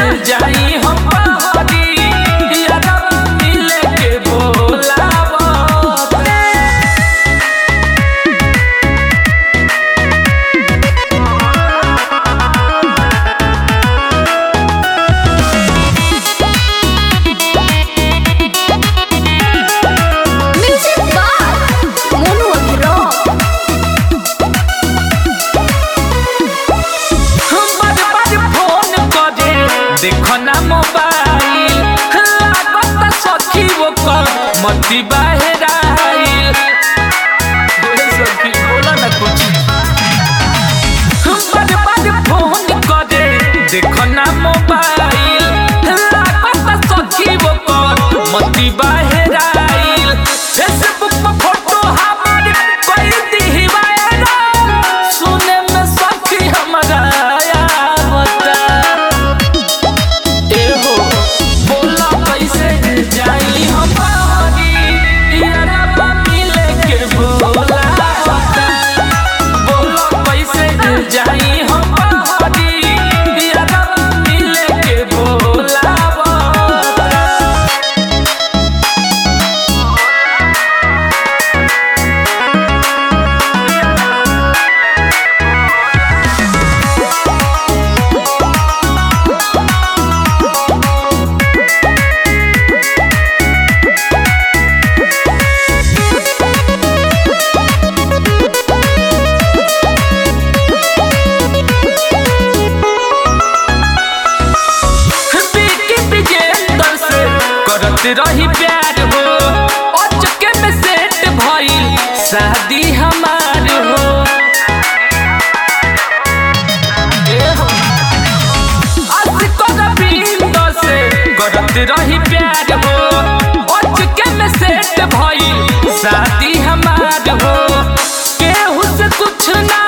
जाई हम बहरी यादवा मिले के बोलावत। देखो ना मोबाइल लागत सखी वो कर मती बहराइल। सखी बोला ना कुछ बार फोन करे देखो ना मोबाइल लागत सखी वो कर मती बहराइल। फेसबुक पर फोटो हमारी कोई दी वायरल सुने में सखी हमारा जाई हम बहरी यादवा मिले के बोलावत। रही प्यार हो अचके में सेट भइल शादी हमार हो। करत रही प्यार हो अचके में सेट भइल शादी हमार हो। केहू से कुछ ना